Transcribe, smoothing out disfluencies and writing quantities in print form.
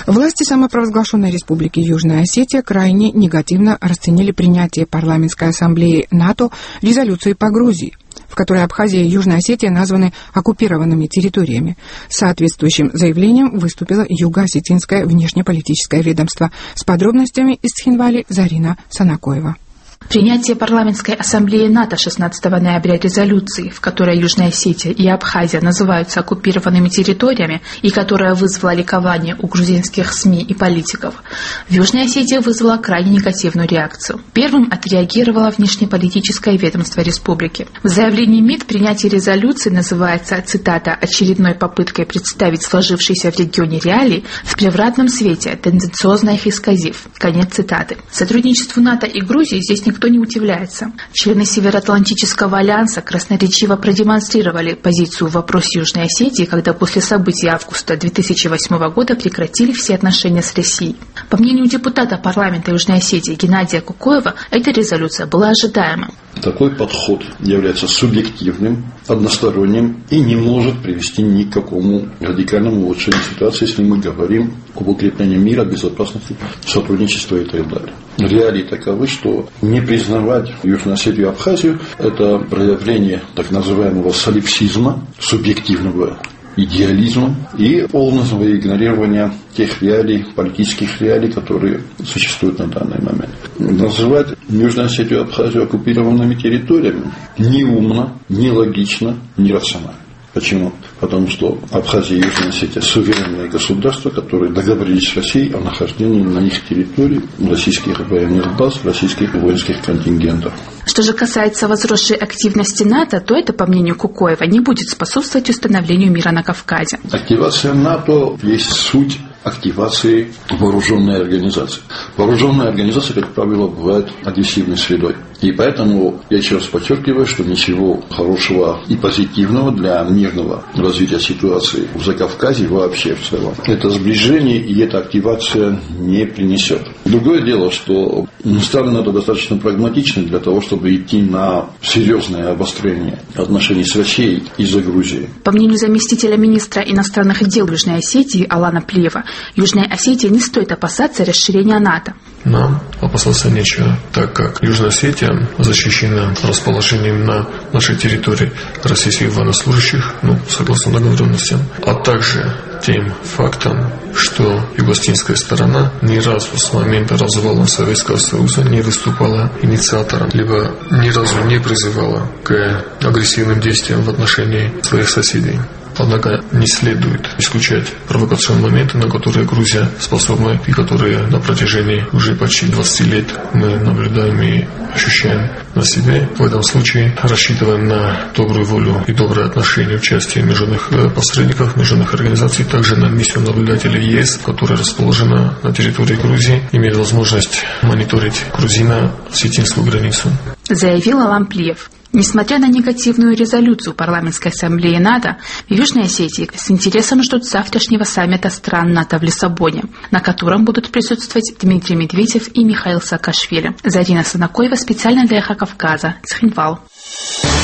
Власти самопровозглашенной республики Южная Осетия крайне негативно расценили принятие парламентской ассамблеи НАТО резолюции по Грузии, в которой Абхазия и Южная Осетия названы оккупированными территориями. С соответствующим заявлением выступило Юго-Осетинское внешнеполитическое ведомство. С подробностями из Цхинвали Зарина Санакоева. Принятие парламентской ассамблеи НАТО 16 ноября резолюции, в которой Южная Осетия и Абхазия называются оккупированными территориями и которая вызвала ликование у грузинских СМИ и политиков, в Южной Осетии вызвала крайне негативную реакцию. Первым отреагировало внешнеполитическое ведомство республики. В заявлении МИД принятие резолюции называется, цитата, «очередной попыткой представить сложившиеся в регионе реалии в превратном свете, тенденциозно их исказив». Конец цитаты. Сотрудничеству НАТО и Грузии здесь никто не удивляется. Члены Североатлантического альянса красноречиво продемонстрировали позицию в вопросе Южной Осетии, когда после событий августа 2008 года прекратили все отношения с Россией. По мнению депутата парламента Южной Осетии Геннадия Кукоева, эта резолюция была ожидаемой. Такой подход является субъективным, односторонним и не может привести ни к какому радикальному улучшению ситуации, если мы говорим об укреплении мира, безопасности, сотрудничества и так далее. Реалии таковы, что не признавать Южную Осетию и Абхазию – это проявление так называемого солипсизма, субъективного идеализма и полного игнорирования тех реалий, политических реалий, которые существуют на данный момент. Называть Южную Осетию и Абхазию оккупированными территориями неумно, нелогично, нерационально. Почему? Потому что Абхазия и Южная Осетия – суверенные государства, которые договорились с Россией о нахождении на их территории российских военных баз, российских воинских контингентов. Что же касается возросшей активности НАТО, то это, по мнению Кукоева, не будет способствовать установлению мира на Кавказе. Активация НАТО есть суть активации вооруженной организации. Вооруженная организация, как правило, бывает агрессивной средой. И поэтому я еще раз подчеркиваю, что ничего хорошего и позитивного для мирного развития ситуации в Закавказье вообще в целом это сближение и эта активация не принесет. Другое дело, что страны НАТО достаточно прагматичны для того, чтобы идти на серьезное обострение отношений с Россией из-за Грузии. По мнению заместителя министра иностранных дел Южной Осетии Алана Плиева, Южная Осетия не стоит опасаться расширения НАТО. Нам опасаться нечего, так как Южная Осетия защищена расположением на нашей территории российских военнослужащих, согласно договоренностям, а также тем фактом, что юго-осетинская сторона ни разу с момента развала Советского Союза не выступала инициатором, либо ни разу не призывала к агрессивным действиям в отношении своих соседей. Однако не следует исключать провокационные моменты, на которые Грузия способна и которые на протяжении уже почти 20 лет мы наблюдаем и ощущаем на себе. В этом случае рассчитываем на добрую волю и доброе отношение, участие международных посредников, международных организаций, также на миссию наблюдателей ЕС, которая расположена на территории Грузии, имеет возможность мониторить грузино-осетинскую границу. Заявил Алан Плиев. Несмотря на негативную резолюцию парламентской ассамблеи НАТО, в Южной Осетии с интересом ждут завтрашнего саммита стран НАТО в Лиссабоне, на котором будут присутствовать Дмитрий Медведев и Михаил Саакашвили. Зарина Санакоева специально для «Эхо Кавказа», Цхинвал.